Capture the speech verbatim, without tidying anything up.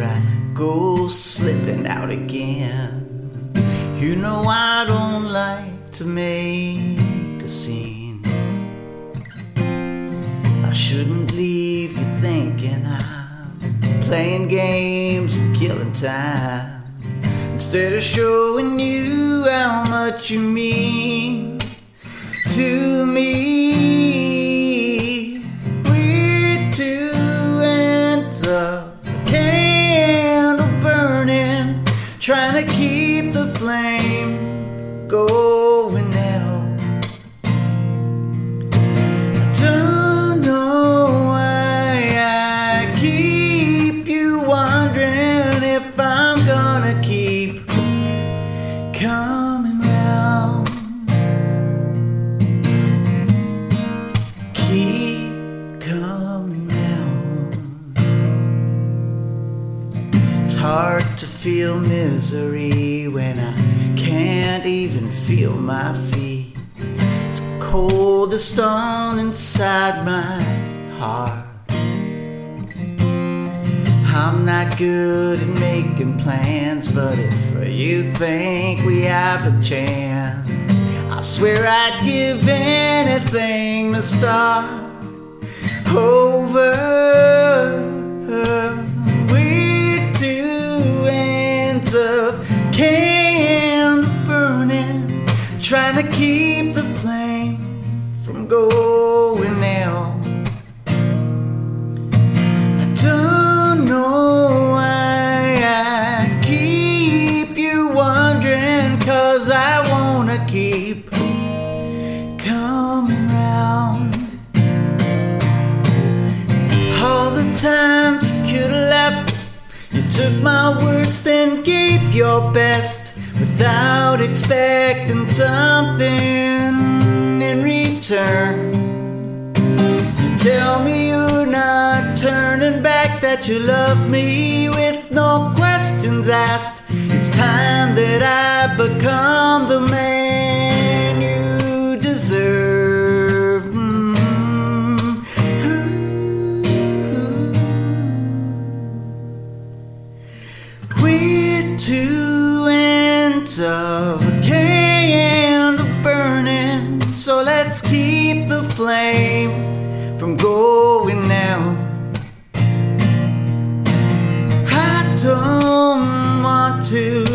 I go slipping out again. You know I don't like to make a scene. I shouldn't leave you thinking I'm playing games and killing time, instead of showing you how much you mean to me. We're two ends of a candle burning, trying to keep the flame going out. I don't know why I keep you wondering if I'm gonna keep coming round. Keep coming round. It's hard to feel misery when I can't even feel my feet. It's cold as stone inside my heart. I'm not good at making plans, but if you think we have a chance, I swear I'd give anything to start over. We're two ends of candle burning, trying to keep the flame from going out. I don't know why I keep you wondering, 'cause I wanna keep coming round. All the times you could've left, you took my worst and gave your best, without expecting something in return. You tell me you're not turning back, that you love me with no questions asked. It's time that I become the man you deserve. Mm-hmm. We're two ends of a candle burning, so let's keep the flame from going out. I don't want to